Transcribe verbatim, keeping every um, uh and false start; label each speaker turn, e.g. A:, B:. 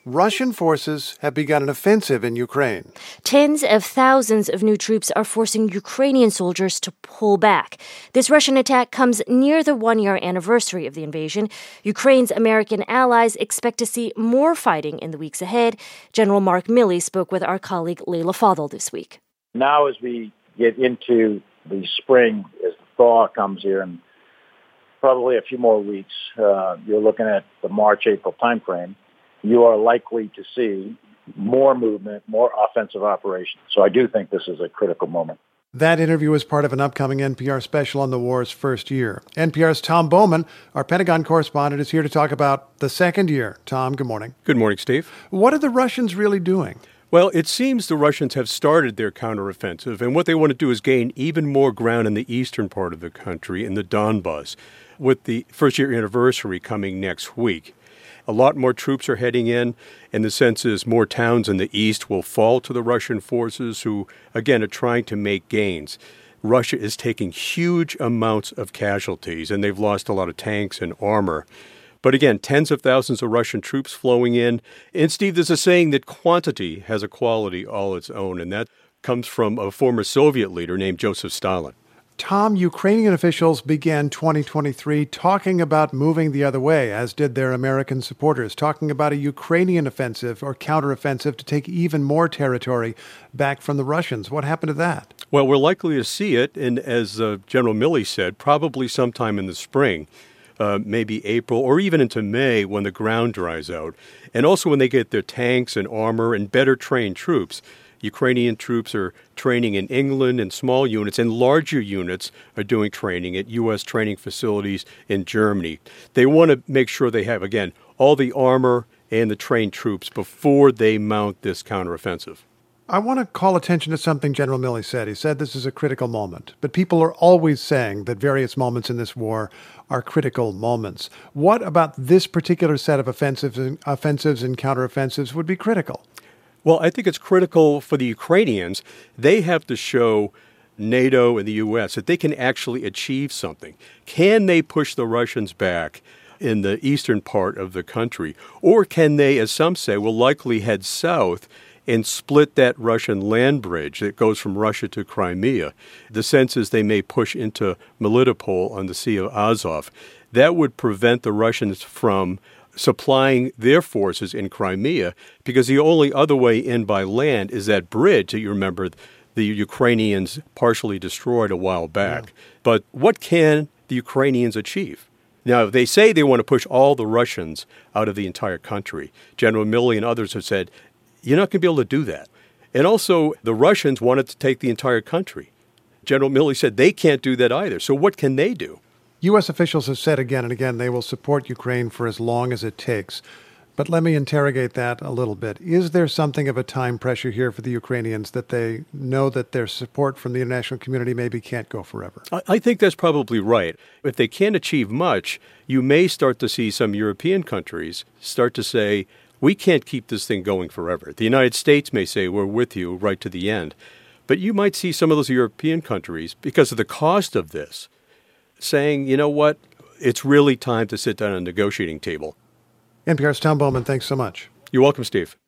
A: Russian forces have begun an offensive in Ukraine.
B: Tens of thousands of new troops are forcing Ukrainian soldiers to pull back. This Russian attack comes near the one-year anniversary of the invasion. Ukraine's American allies expect to see more fighting in the weeks ahead. General Mark Milley spoke with our colleague Leila Fadel this week.
C: Now as we get into the spring, as the thaw comes here, and probably a few more weeks, uh, you're looking at the March-April timeframe, you are likely to see more movement, more offensive operations. So I do think this is a critical moment.
A: That interview is part of an upcoming N P R special on the war's first year. N P R's Tom Bowman, our Pentagon correspondent, is here to talk about the second year. Tom, good morning.
D: Good morning, Steve.
A: What are the Russians really doing?
D: Well, it seems the Russians have started their counteroffensive, and what they want to do is gain even more ground in the eastern part of the country, in the Donbas, with the first-year anniversary coming next week. A lot more troops are heading in, and the sense is more towns in the east will fall to the Russian forces who, again, are trying to make gains. Russia is taking huge amounts of casualties, and they've lost a lot of tanks and armor. But again, tens of thousands of Russian troops flowing in. And Steve, there's a saying that quantity has a quality all its own, and that comes from a former Soviet leader named Joseph Stalin.
A: Tom, Ukrainian officials began twenty twenty-three talking about moving the other way, as did their American supporters, talking about a Ukrainian offensive or counteroffensive to take even more territory back from the Russians. What happened to that?
D: Well, we're likely to see it, and as uh, General Milley said, probably sometime in the spring, uh, maybe April, or even into May when the ground dries out, and also when they get their tanks and armor and better trained troops. Ukrainian troops are training in England in small units, and larger units are doing training at U S training facilities in Germany. They want to make sure they have, again, all the armor and the trained troops before they mount this counteroffensive.
A: I want to call attention to something General Milley said. He said this is a critical moment, but people are always saying that various moments in this war are critical moments. What about this particular set of offensives and, offensives and counteroffensives would be critical?
D: Well, I think it's critical for the Ukrainians. They have to show NATO and the U S that they can actually achieve something. Can they push the Russians back in the eastern part of the country? Or can they, as some say, will likely head south and split that Russian land bridge that goes from Russia to Crimea? The sense is they may push into Melitopol on the Sea of Azov. That would prevent the Russians from supplying their forces in Crimea, because the only other way in by land is that bridge that you remember the Ukrainians partially destroyed a while back. Yeah. But what can the Ukrainians achieve? Now, they say they want to push all the Russians out of the entire country. General Milley and others have said, you're not going to be able to do that. And also, the Russians wanted to take the entire country. General Milley said they can't do that either. So what can they do?
A: U S officials have said again and again they will support Ukraine for as long as it takes. But let me interrogate that a little bit. Is there something of a time pressure here for the Ukrainians that they know that their support from the international community maybe can't go forever?
D: I think that's probably right. If they can't achieve much, you may start to see some European countries start to say, we can't keep this thing going forever. The United States may say, we're with you right to the end. But you might see some of those European countries, because of the cost of this, saying, you know what, it's really time to sit down at a negotiating table.
A: N P R's Tom Bowman, thanks so much.
D: You're welcome, Steve.